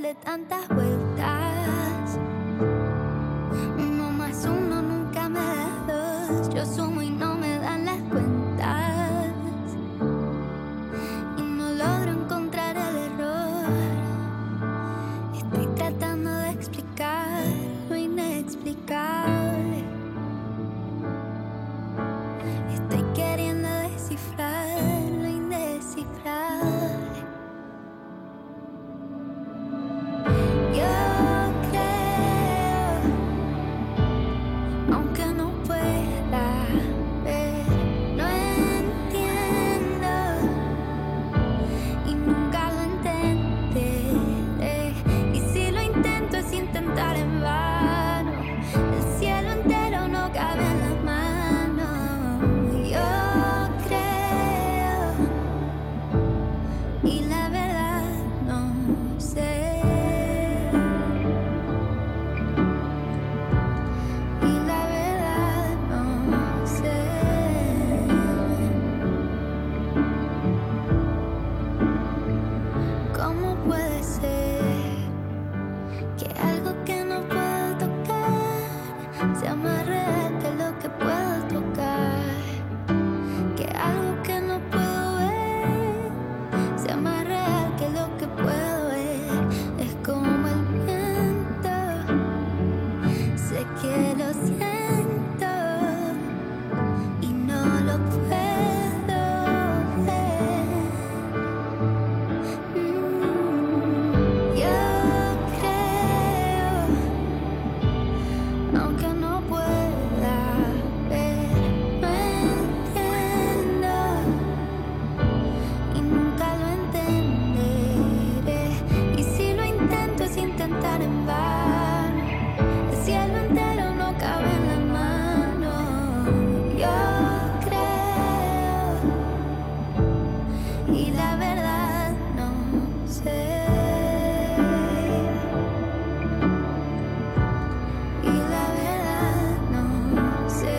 darle tantas vueltas. Uno más uno nunca me da dos. Yo sumo y no me dan las cuentas. Y no logro encontrar el error. Estoy tratando de explicar lo inexplicable. Estoy queriendo descifrar lo indescifrable. Yo creo, aunque no pueda ver, no entiendo y nunca lo entenderé. Y si lo intento es intentar en vano. El cielo entero no cabe en la mano. Yo creo y la verdad no sé. Y la verdad no sé. ¿Cómo puede ser que algo que no puedo tocar sea más real que lo que puedo tocar? Que algo que no puedo ver sea más real que lo que puedo ver. Es como el viento, sé que lo siento y no lo puedo ver. Yo creo, aunque no pueda ver, no entiendo y nunca lo entenderé. Y si lo intento es intentar en vano. El cielo entero no cabe en la mano. Yo creo y la verdad no sé. Y la verdad no sé.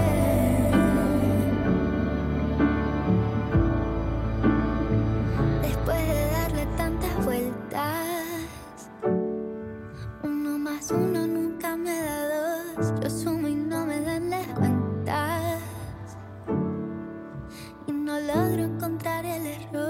Después de darle tantas vueltas, uno más uno nunca me da dos. Yo sumo y no me dan las cuentas. Y no logro encontrar el error.